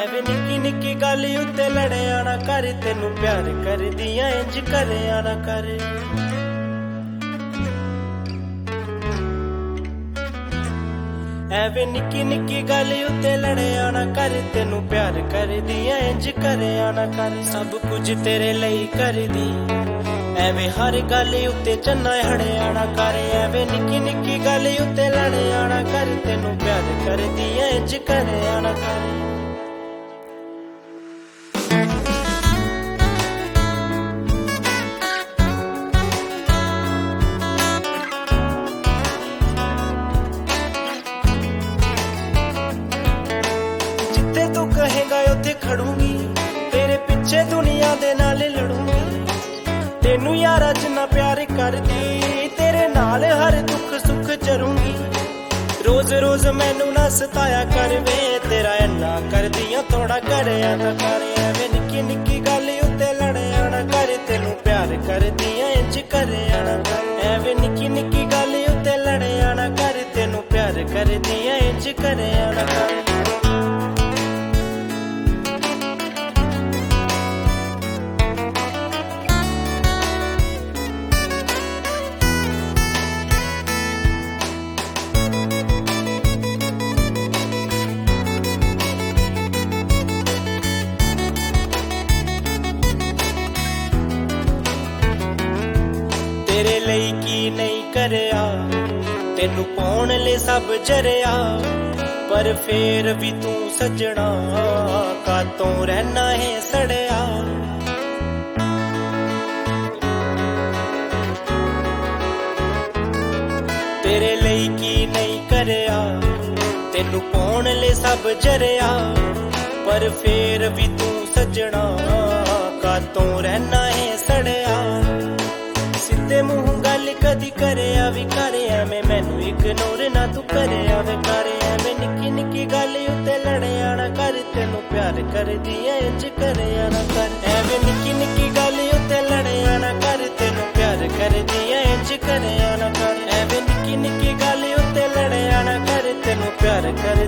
ਐਵੇਂ ਨਿੱਕੀ ਨਿੱਕੀ ਗੱਲ ਉੱਤੇ ਲੜਿਆ ਨਾ ਕਰ, ਤੈਨੂੰ ਪਿਆਰ ਕਰਦੀ ਐ ਇੰਜ ਕਰਿਆ ਨਾ ਕਰ। ਐਵੇਂ ਨਿੱਕੀ ਨਿੱਕੀ ਗੱਲ ਉੱਤੇ ਲੜਿਆ ਨਾ ਕਰ, ਤੈਨੂੰ ਪਿਆਰ ਕਰਦੀ ਐ ਇੰਜ ਕਰਿਆ ਨਾ ਕਰ। ਸਭ ਕੁਝ ਤੇਰੇ ਲਈ ਕਰਦੀ, ਐਵੇਂ ਹਰ ਗੱਲ ਉੱਤੇ ਚੰਨਾ ਹੜਿਆ ਨਾ ਕਰ। ਐਵੇਂ ਨਿੱਕੀ ਨਿੱਕੀ ਗੱਲ ਉੱਤੇ ਲੜਿਆ ਨਾ ਕਰ, ਤੈਨੂੰ ਪਿਆਰ ਕਰਦੀ ਐ ਇੰਜ ਕਰਿਆ ਨਾ ਕਰ। ਤੂੰ ਕਹੇਗਾ ਉੱਥੇ ਖੜੂੰਗੀ, ਤੇਰੇ ਪਿੱਛੇ ਦੁਨੀਆ ਦੇ ਨਾਲ ਲੜੂੰਗੀ। ਤੈਨੂੰ ਯਾਰਾ ਜਿੰਨਾ ਪਿਆਰ ਕਰਦੀ, ਤੇਰੇ ਨਾਲ ਹਰ ਦੁੱਖ ਸੁੱਖ ਚਰੂੰਗੀ। ਰੋਜ਼ ਰੋਜ਼ ਮੈਨੂੰ ਨਾ ਸਤਾਇਆ ਕਰ ਵੇ, ਤੇਰਾ ਇੰਨਾ ਕਰਦੀਆਂ ਥੋੜਾ ਕਰਿਆ ਨਾ ਕਰ। ਐਵੇਂ ਨਿੱਕੀ ਨਿੱਕੀ ਗੱਲ ਉੱਤੇ ਲੜਿਆ ਨਾ ਕਰ, ਤੈਨੂੰ ਪਿਆਰ ਕਰਦੀਆਂ ਇੰਜ ਕਰਿਆ ਨਾ ਕਰ। ਐਵੇਂ ਨਿੱਕੀ ਨਿੱਕੀ ਗੱਲ ਉੱਤੇ ਲੜਿਆ ਨਾ ਕਰ, ਤੈਨੂੰ ਪਿਆਰ ਕਰਦੀਆਂ ਇੰਜ ਕਰਿਆ ਨਾ ਕਰ। ਤੇਰੇ ਲਈ ਕੀ ਨਹੀਂ ਕਰਿਆ, ਤੈਨੂੰ ਪਾਉਣ ਲਈ ਸਭ ਜਰਿਆ। ਪਰ ਫੇਰ ਵੀ ਤੂੰ ਸੱਜਣਾ ਕਾਤੋਂ ਰਹਿਣਾ ਹੈ ਸੜਿਆ। ਤੇਰੇ ਲਈ ਕੀ ਨਹੀਂ ਕਰਿਆ, ਤੈਨੂੰ ਪਾਉਣ ਲਈ ਸਭ ਜਰਿਆ। ਪਰ ਫੇਰ ਵੀ ਤੂੰ ਸੱਜਣਾ ਕਾਤੋਂ ਰਹਿਣਾ ਹੈ ਸੜਿਆ। ਸਿੱਧੇ ਮੂੰਹ ਗੱਲ ਕਦੀ ਕਰਿਆ ਵੀ ਕਰ, ਐਵੇਂ ਮੈਨੂੰ ਇਗਨੋਰ ਨਾ ਤੂੰ ਕਰਿਆ ਵੇ ਕਰ। ਐਵੇਂ ਨਿੱਕੀ ਨਿੱਕੀ ਗੱਲ ਉੱਤੇ ਲੜਿਆ ਨਾ ਕਰ, ਤੈਨੂੰ ਪਿਆਰ ਕਰਦੀ ਐ ਇੰਜ ਕਰਿਆ ਨਾ ਕਰ। ਐਵੇਂ ਨਿੱਕੀ ਨਿੱਕੀ ਗੱਲ ਉੱਤੇ ਲੜਿਆ ਨਾ ਕਰ, ਤੈਨੂੰ ਪਿਆਰ ਕਰਦੀ ਐ ਇੰਜ ਕਰਿਆ ਨਾ ਕਰ। ਐਵੇਂ ਨਿੱਕੀ ਨਿੱਕੀ ਗੱਲ ਉੱਤੇ ਲੜਿਆ ਨਾ ਕਰ, ਤੈਨੂੰ ਪਿਆਰ ਕਰ